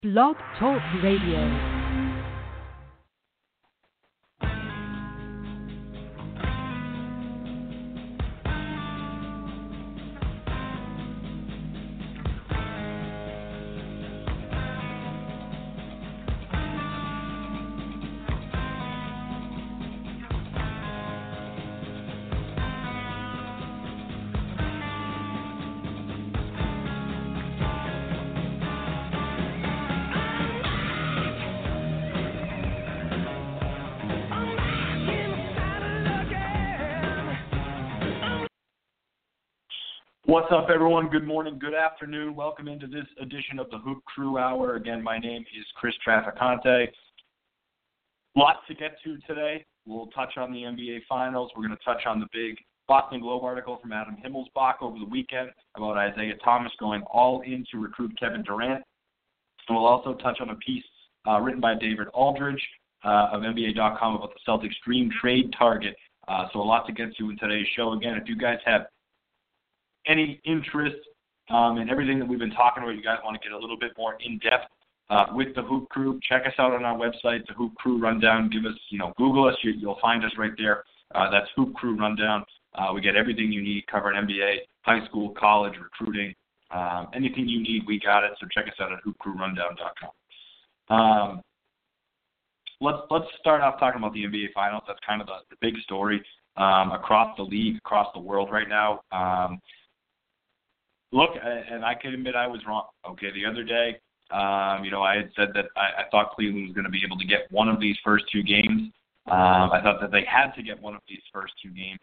Blog Talk Radio. What's up, everyone? Good morning, good afternoon. Welcome into this edition of the Hoop Crew Hour. Again, my name is Chris Traficante. Lots to get to today. We'll touch on the NBA Finals. We're going to touch on the big Boston Globe article from Adam Himmelsbach over the weekend about Isaiah Thomas going all in to recruit Kevin Durant. And we'll also touch on a piece written by David Aldridge of NBA.com about the Celtics' dream trade target. So a lot to get to in today's show. Again, if you guys have any interest in everything that we've been talking about, you guys want to get a little bit more in-depth with the Hoop Crew, check us out on our website, the Hoop Crew Rundown. Give us, Google us. You'll find us right there. That's Hoop Crew Rundown. We get everything you need covering NBA, high school, college, recruiting. Anything you need, we got it. So check us out at hoopcrewrundown.com. Let's start off talking about the NBA Finals. That's kind of the big story across the league, across the world right now. Look, and I can admit I was wrong. Okay, the other day, I had said that I thought Cleveland was going to be able to get one of these first two games. I thought that they had to get one of these first two games,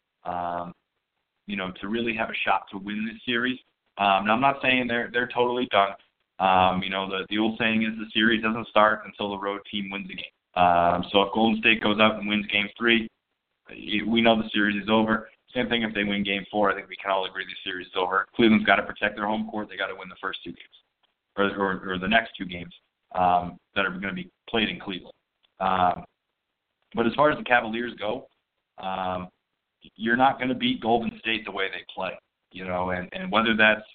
to really have a shot to win this series. Now, I'm not saying they're totally done. The old saying is the series doesn't start until the road team wins the game. So if Golden State goes out and wins Game 3, we know the series is over. Same thing if they win Game 4. I think we can all agree the series is over. Cleveland's got to protect their home court. They got to win the first two games, or the next two games that are going to be played in Cleveland. But as far as the Cavaliers go, you're not going to beat Golden State the way they play, and whether that's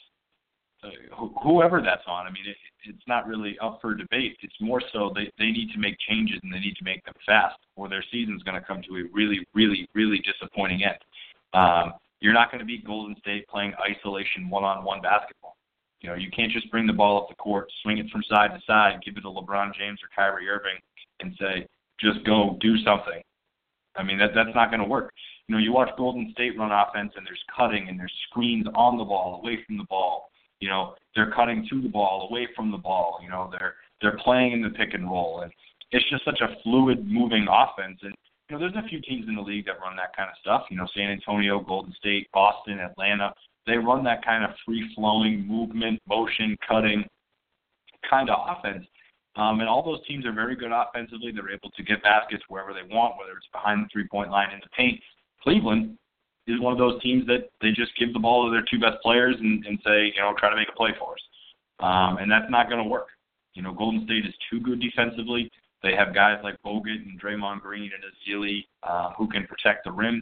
whoever that's on. I mean, it's not really up for debate. It's more so they need to make changes, and they need to make them fast, or their season's going to come to a really, really, really disappointing end. You're not going to beat Golden State playing isolation one-on-one basketball. You can't just bring the ball up the court, swing it from side to side, give it to LeBron James or Kyrie Irving, and say, just go do something. I mean, that's not going to work. You watch Golden State run offense, and there's cutting, and there's screens on the ball, away from the ball. They're cutting to the ball, away from the ball. They're playing in the pick and roll, and it's just such a fluid, moving offense. And there's a few teams in the league that run that kind of stuff. San Antonio, Golden State, Boston, Atlanta. They run that kind of free-flowing movement, motion, cutting kind of offense. And all those teams are very good offensively. They're able to get baskets wherever they want, whether it's behind the three-point line in the paint. Cleveland is one of those teams that they just give the ball to their two best players and say, try to make a play for us. And that's not going to work. Golden State is too good defensively. They have guys like Bogut and Draymond Green and Ezeli who can protect the rim.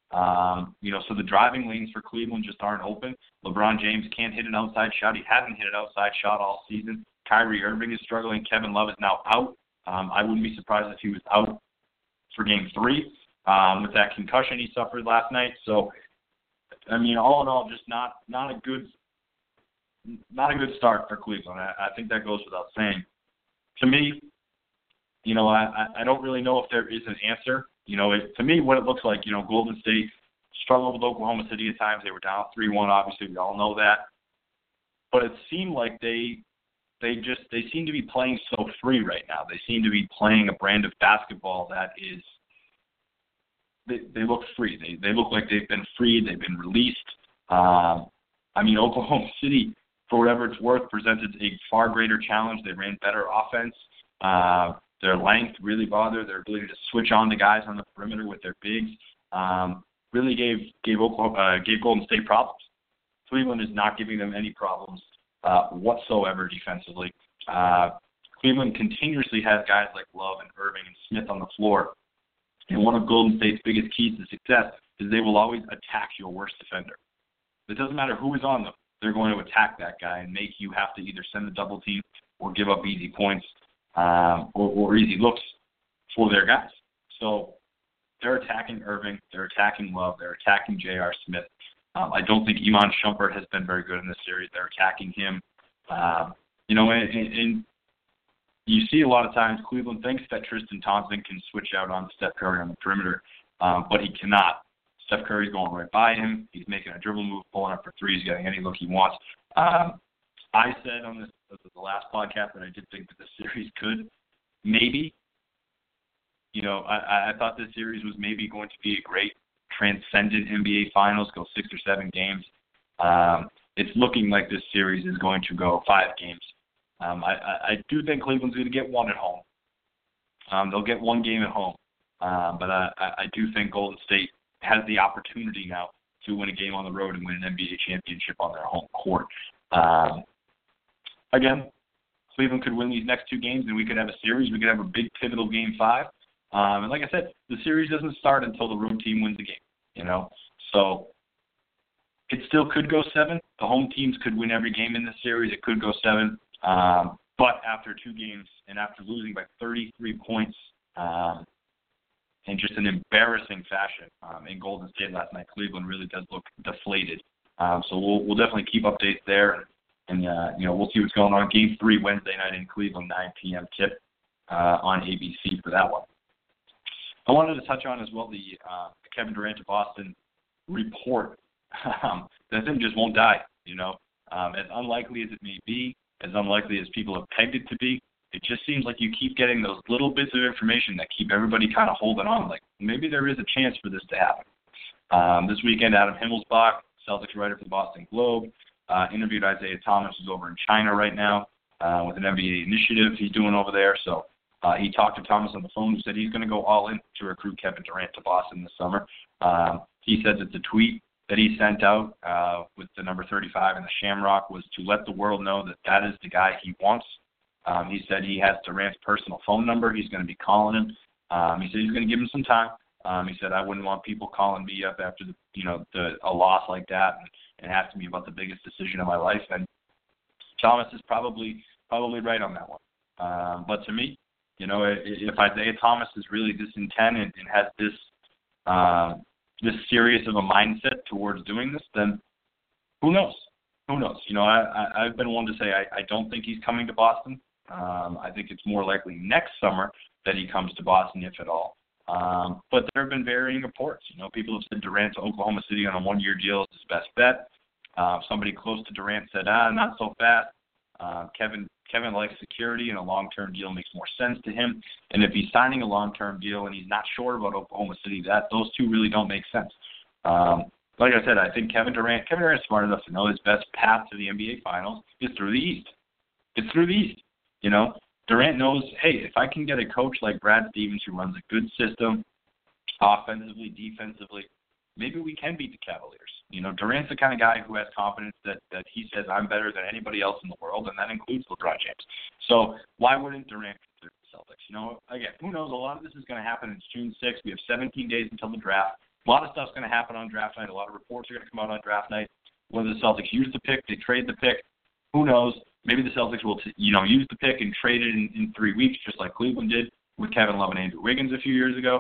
So the driving lanes for Cleveland just aren't open. LeBron James can't hit an outside shot. He hasn't hit an outside shot all season. Kyrie Irving is struggling. Kevin Love is now out. I wouldn't be surprised if he was out for Game 3 with that concussion he suffered last night. So, I mean, all in all, just not a good start for Cleveland. I think that goes without saying. To me, I don't really know if there is an answer. To me, what it looks like, Golden State struggled with Oklahoma City at times. They were down 3-1, obviously. We all know that. But it seemed like they seem to be playing so free right now. They seem to be playing a brand of basketball that is they look free. They look like they've been freed. They've been released. Oklahoma City, for whatever it's worth, presented a far greater challenge. They ran better offense. Their length really bothered. Their ability to switch on the guys on the perimeter with their bigs really gave Golden State problems. Cleveland is not giving them any problems whatsoever defensively. Cleveland continuously has guys like Love and Irving and Smith on the floor. And one of Golden State's biggest keys to success is they will always attack your worst defender. It doesn't matter who is on them. They're going to attack that guy and make you have to either send a double team or give up easy points or easy looks for their guys. So they're attacking Irving, they're attacking Love, they're attacking J.R. Smith. I don't think Iman Shumpert has been very good in this series. They're attacking him. And you see a lot of times Cleveland thinks that Tristan Thompson can switch out on Steph Curry on the perimeter, but he cannot. Steph Curry's going right by him. He's making a dribble move, pulling up for threes, getting any look he wants. I said on the last podcast that I did think that this series could maybe, I thought this series was maybe going to be a great transcendent NBA Finals, go 6 or 7 games. It's looking like this series is going to go 5 games. I do think Cleveland's going to get one at home. They'll get one game at home. But I do think Golden State has the opportunity now to win a game on the road and win an NBA championship on their home court. Again, Cleveland could win these next 2 games, and we could have a series. We could have a big pivotal Game 5. And like I said, the series doesn't start until the road team wins the game, So it still could go 7. The home teams could win every game in this series. It could go 7. But after 2 games and after losing by 33 points in just an embarrassing fashion in Golden State last night, Cleveland really does look deflated. So we'll definitely keep updates there. And we'll see what's going on. Game 3 Wednesday night in Cleveland, 9 p.m. tip on ABC for that one. I wanted to touch on as well the Kevin Durant to Boston report. That thing just won't die, As unlikely as it may be, as unlikely as people have pegged it to be, it just seems like you keep getting those little bits of information that keep everybody kind of holding on. Like, maybe there is a chance for this to happen. This weekend, Adam Himmelsbach, Celtics writer for the Boston Globe, interviewed Isaiah Thomas, who's over in China right now with an NBA initiative he's doing over there. So he talked to Thomas on the phone, who said he's going to go all in to recruit Kevin Durant to Boston this summer. He said that the tweet that he sent out with the number 35 and the Shamrock was to let the world know that is the guy he wants. He said he has Durant's personal phone number. He's going to be calling him. He said he's going to give him some time. He said, I wouldn't want people calling me up after a loss like that and asking me about the biggest decision of my life. And Thomas is probably right on that one. But to me, if Isaiah Thomas is really this intent and has this serious of a mindset towards doing this, then who knows? Who knows? I've been one to say I don't think he's coming to Boston. I think it's more likely next summer that he comes to Boston, if at all. But there have been varying reports. People have said Durant to Oklahoma City on a 1-year deal is his best bet. Somebody close to Durant said, not so fast. Kevin likes security, and a long-term deal makes more sense to him. And if he's signing a long-term deal and he's not sure about Oklahoma City, those two really don't make sense. Like I said, I think Kevin Durant's smart enough to know his best path to the NBA Finals is through the East. It's through the East. Durant knows, hey, if I can get a coach like Brad Stevens who runs a good system, offensively, defensively, maybe we can beat the Cavaliers. Durant's the kind of guy who has confidence that he says, I'm better than anybody else in the world, and that includes LeBron James. So why wouldn't Durant consider the Celtics? Again, who knows? A lot of this is going to happen. It's June 6th. We have 17 days until the draft. A lot of stuff's going to happen on draft night. A lot of reports are going to come out on draft night. Whether the Celtics use the pick, they trade the pick, who knows? Maybe the Celtics will use the pick and trade it in 3 weeks, just like Cleveland did with Kevin Love and Andrew Wiggins a few years ago.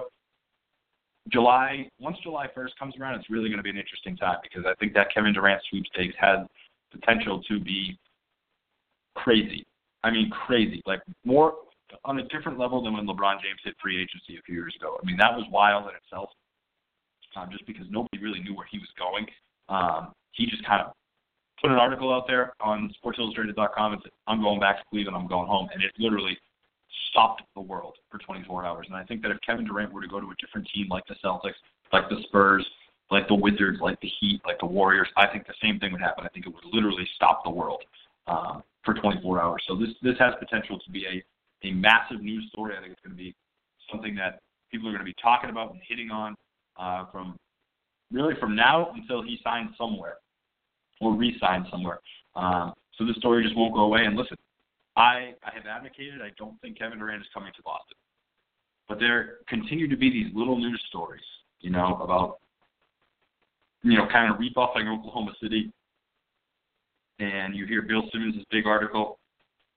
Once July 1st comes around, it's really going to be an interesting time because I think that Kevin Durant sweepstakes has potential to be crazy. I mean, crazy. Like, more on a different level than when LeBron James hit free agency a few years ago. I mean, that was wild in itself, just because nobody really knew where he was going. He just kind of put an article out there on SportsIllustrated.com and said, I'm going back to Cleveland, I'm going home. And it literally stopped the world for 24 hours. And I think that if Kevin Durant were to go to a different team like the Celtics, like the Spurs, like the Wizards, like the Heat, like the Warriors, I think the same thing would happen. I think it would literally stop the world for 24 hours. So this has potential to be a massive news story. I think it's going to be something that people are going to be talking about and hitting on from now until he signs somewhere or re-signs somewhere. So this story just won't go away. And listen, I have advocated, I don't think Kevin Durant is coming to Boston. But there continue to be these little news stories, about, kind of rebuffing Oklahoma City. And you hear Bill Simmons' big article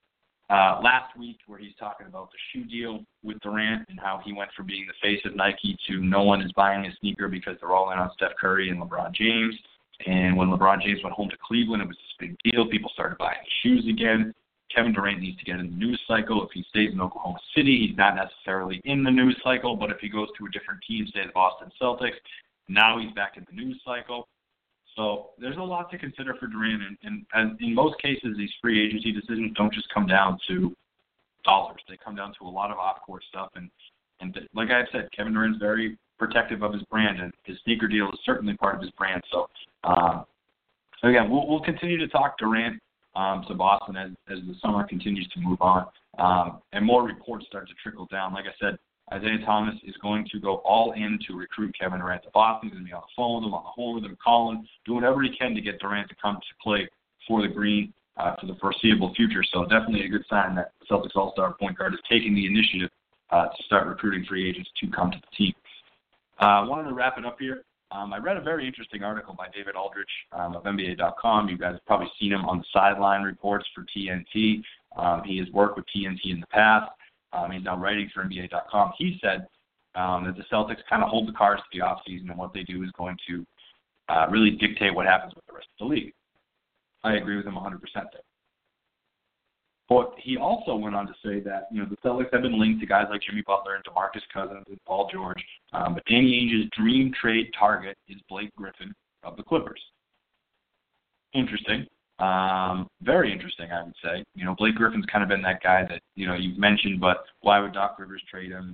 last week where he's talking about the shoe deal with Durant and how he went from being the face of Nike to no one is buying his sneaker because they're all in on Steph Curry and LeBron James. And when LeBron James went home to Cleveland, it was this big deal. People started buying shoes again. Kevin Durant needs to get in the news cycle. If he stays in Oklahoma City, he's not necessarily in the news cycle, but if he goes to a different team, say the Boston Celtics, now he's back in the news cycle. So there's a lot to consider for Durant, and in most cases, these free agency decisions don't just come down to dollars. They come down to a lot of off-court stuff, and like I said, Kevin Durant's very protective of his brand, and his sneaker deal is certainly part of his brand. So again, we'll continue to talk Durant to Boston as the summer continues to move on, and more reports start to trickle down. Like I said, Isaiah Thomas is going to go all in to recruit Kevin Durant to Boston. He's going to be on the phone with him, on the horn with him, calling, doing whatever he can to get Durant to come to play for the Green for the foreseeable future. So definitely a good sign that the Celtics All-Star point guard is taking the initiative to start recruiting free agents to come to the team. I wanted to wrap it up here. I read a very interesting article by David Aldrich of NBA.com. You guys have probably seen him on the sideline reports for TNT. He has worked with TNT in the past. He's now writing for NBA.com. He said that the Celtics kind of hold the cards to the offseason, and what they do is going to really dictate what happens with the rest of the league. I agree with him 100% there. But he also went on to say that, the Celtics have been linked to guys like Jimmy Butler and DeMarcus Cousins and Paul George, but Danny Ainge's dream trade target is Blake Griffin of the Clippers. Interesting. Very interesting, I would say. Blake Griffin's kind of been that guy that, you've mentioned, but why would Doc Rivers trade him?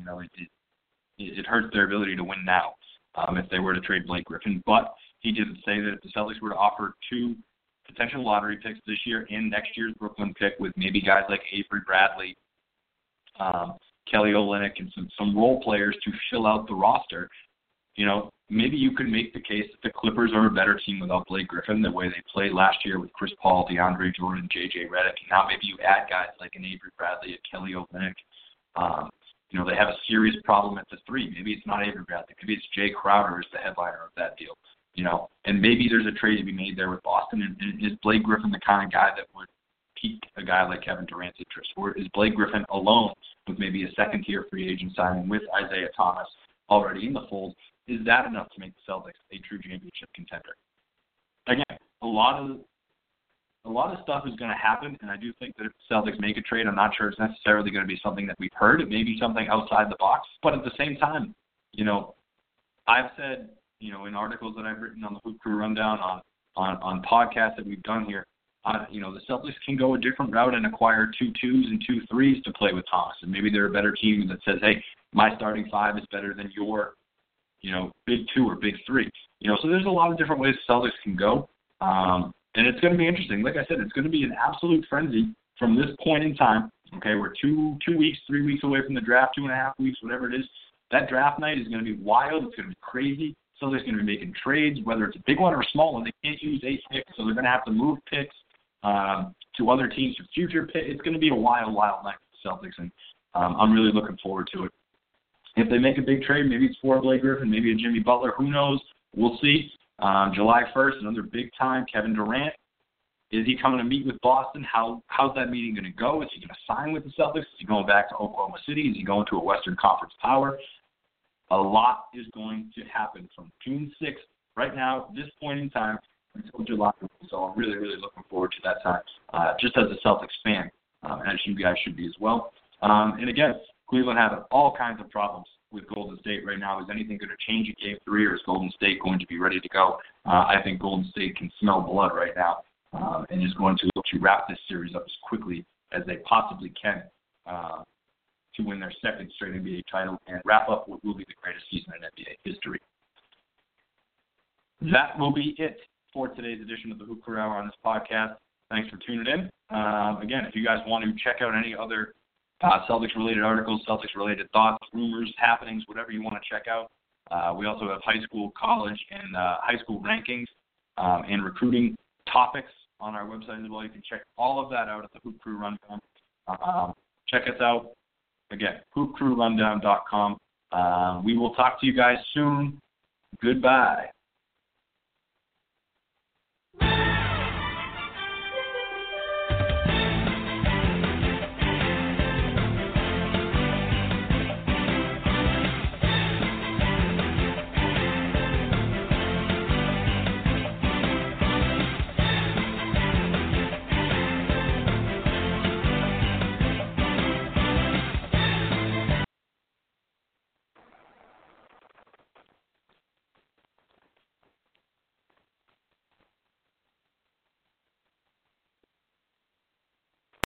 It hurts their ability to win now if they were to trade Blake Griffin. But he did say that if the Celtics were to offer 2 potential lottery picks this year and next year's Brooklyn pick with maybe guys like Avery Bradley, Kelly Olynyk, and some role players to fill out the roster, maybe you could make the case that the Clippers are a better team without Blake Griffin, the way they played last year with Chris Paul, DeAndre Jordan, J.J. Redick. And now maybe you add guys like an Avery Bradley, a Kelly Olynyk. They have a serious problem at the 3. Maybe it's not Avery Bradley. Maybe it's Jay Crowder as the headliner of that deal. And maybe there's a trade to be made there with Boston. And is Blake Griffin the kind of guy that would pique a guy like Kevin Durant's interest? Or is Blake Griffin alone with maybe a second-tier free agent signing with Isaiah Thomas already in the fold? Is that enough to make the Celtics a true championship contender? Again, a lot of stuff is going to happen, and I do think that if the Celtics make a trade, I'm not sure it's necessarily going to be something that we've heard. It may be something outside the box, but at the same time, I've said, in articles that I've written on the Hoop Crew Rundown, on podcasts that we've done here, the Celtics can go a different route and acquire 2 2s and 2 3s to play with Thomas, and maybe they're a better team that says, hey, my starting 5 is better than your big 2 or big 3. So there's a lot of different ways the Celtics can go. And it's going to be interesting. Like I said, it's going to be an absolute frenzy from this point in time. Okay, we're 2 weeks, 3 weeks away from the draft, 2.5 weeks, whatever it is. That draft night is going to be wild. It's going to be crazy. Celtics going to be making trades, whether it's a big one or a small one. They can't use 8 picks, so they're going to have to move picks to other teams for future picks. It's going to be a wild, wild night for the Celtics, and I'm really looking forward to it. If they make a big trade, maybe it's for Blake Griffin, maybe a Jimmy Butler. Who knows? We'll see. July 1st, another big time. Kevin Durant. Is he coming to meet with Boston? How's that meeting going to go? Is he going to sign with the Celtics? Is he going back to Oklahoma City? Is he going to a Western Conference power? A lot is going to happen from June 6th, right now, this point in time, until July. So I'm really, really looking forward to that time, just as a Celtics fan, as you guys should be as well. And again, Cleveland having all kinds of problems with Golden State right now. Is anything going to change in Game 3, or is Golden State going to be ready to go? I think Golden State can smell blood right now and is going to look to wrap this series up as quickly as they possibly can to win their second straight NBA title and wrap up what will be the greatest season in NBA history. That will be it for today's edition of the Hoop Crew Hour on this podcast. Thanks for tuning in. Again, if you guys want to check out any other Celtics-related articles, Celtics-related thoughts, rumors, happenings, whatever you want to check out. We also have high school, college, and high school rankings and recruiting topics on our website as well. You can check all of that out at the Hoop Crew Rundown. Check us out. Again, hoopcrewrundown.com. We will talk to you guys soon. Goodbye.